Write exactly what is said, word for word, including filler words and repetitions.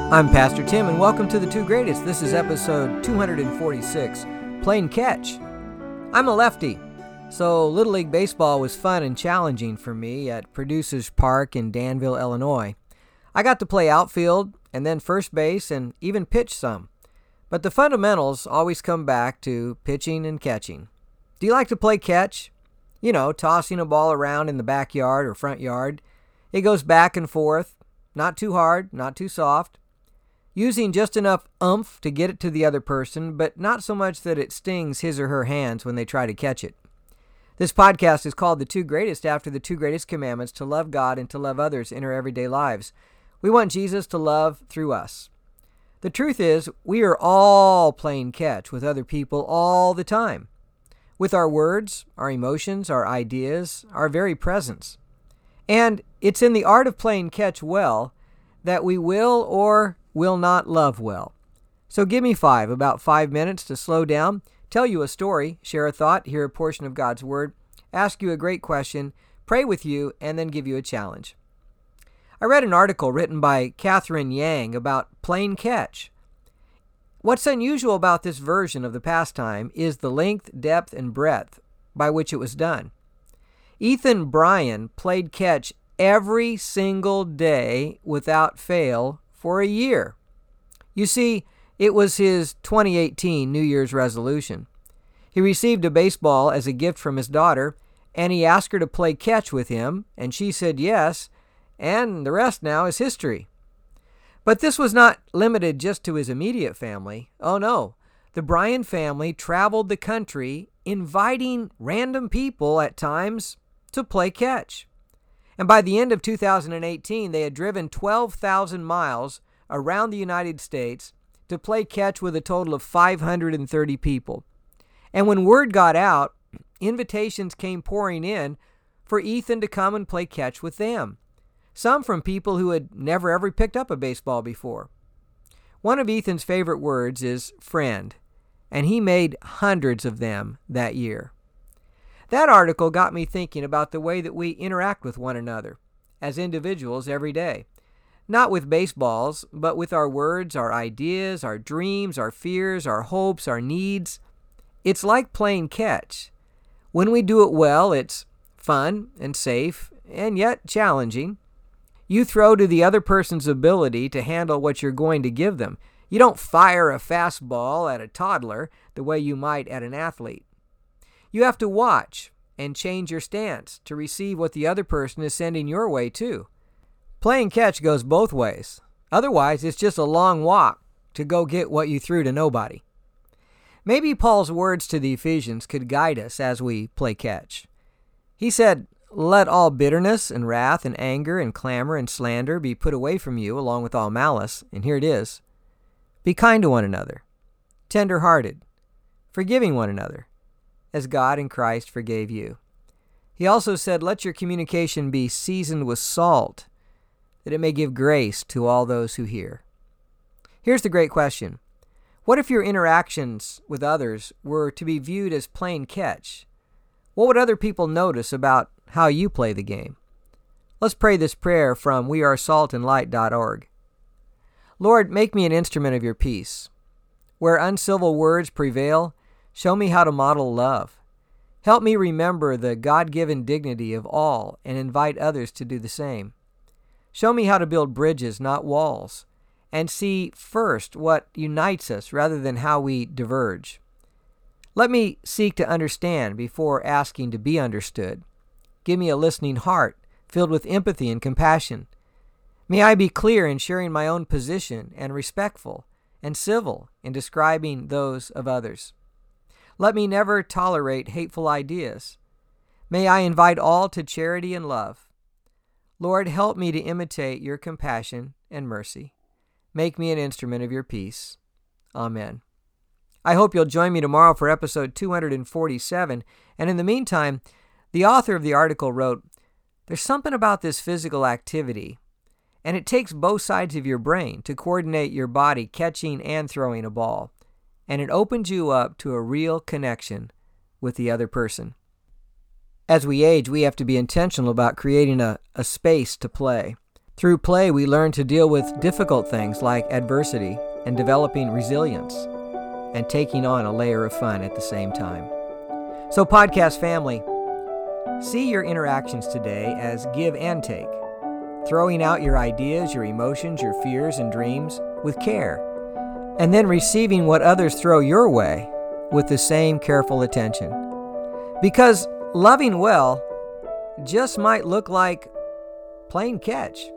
I'm Pastor Tim, and welcome to The Two Greatest. This is episode two hundred forty-six, Playing Catch. I'm a lefty, so Little League Baseball was fun and challenging for me at Producers Park in Danville, Illinois. I got to play outfield, and then first base, and even pitch some. But the fundamentals always come back to pitching and catching. Do you like to play catch? You know, tossing a ball around in the backyard or front yard. It goes back and forth, not too hard, not too soft. Using just enough oomph to get it to the other person, but not so much that it stings his or her hands when they try to catch it. This podcast is called The Two Greatest after the two greatest commandments to love God and to love others in our everyday lives. We want Jesus to love through us. The truth is, we are all playing catch with other people all the time. With our words, our emotions, our ideas, our very presence. And it's in the art of playing catch well that we will or will not love well. So give me five, about five minutes to slow down, tell you a story, share a thought, hear a portion of God's Word, ask you a great question, pray with you, and then give you a challenge. I read an article written by Catherine Yang about playing catch. What's unusual about this version of the pastime is the length, depth, and breadth by which it was done. Ethan Bryan played catch every single day without fail for a year. You see, it was his twenty eighteen New Year's resolution. He received a baseball as a gift from his daughter, and he asked her to play catch with him, and she said yes, and the rest now is history. But this was not limited just to his immediate family. Oh no, the Bryan family traveled the country inviting random people at times to play catch. And by the end of two thousand eighteen, they had driven twelve thousand miles around the United States to play catch with a total of five hundred thirty people. And when word got out, invitations came pouring in for Ethan to come and play catch with them. Some from people who had never ever picked up a baseball before. One of Ethan's favorite words is friend, and he made hundreds of them that year. That article got me thinking about the way that we interact with one another as individuals every day. Not with baseballs, but with our words, our ideas, our dreams, our fears, our hopes, our needs. It's like playing catch. When we do it well, it's fun and safe and yet challenging. You throw to the other person's ability to handle what you're going to give them. You don't fire a fastball at a toddler the way you might at an athlete. You have to watch and change your stance to receive what the other person is sending your way too. Playing catch goes both ways. Otherwise, it's just a long walk to go get what you threw to nobody. Maybe Paul's words to the Ephesians could guide us as we play catch. He said, "Let all bitterness and wrath and anger and clamor and slander be put away from you along with all malice." And here it is. Be kind to one another, tender-hearted, forgiving one another, as God in Christ forgave you. He also said, let your communication be seasoned with salt, that it may give grace to all those who hear. Here's the great question. What if your interactions with others were to be viewed as playing catch? What would other people notice about how you play the game? Let's pray this prayer from we are salt and light dot org. Lord, make me an instrument of your peace. Where uncivil words prevail, show me how to model love. Help me remember the God-given dignity of all and invite others to do the same. Show me how to build bridges, not walls, and see first what unites us rather than how we diverge. Let me seek to understand before asking to be understood. Give me a listening heart filled with empathy and compassion. May I be clear in sharing my own position and respectful and civil in describing those of others. Let me never tolerate hateful ideas. May I invite all to charity and love. Lord, help me to imitate your compassion and mercy. Make me an instrument of your peace. Amen. I hope you'll join me tomorrow for episode two hundred forty-seven. And in the meantime, the author of the article wrote, there's something about this physical activity, and it takes both sides of your brain to coordinate your body catching and throwing a ball. And it opens you up to a real connection with the other person. As we age, we have to be intentional about creating a, a space to play. Through play, we learn to deal with difficult things like adversity and developing resilience and taking on a layer of fun at the same time. So, podcast family, see your interactions today as give and take, throwing out your ideas, your emotions, your fears and dreams with care, and then receiving what others throw your way with the same careful attention. Because loving well just might look like playing catch.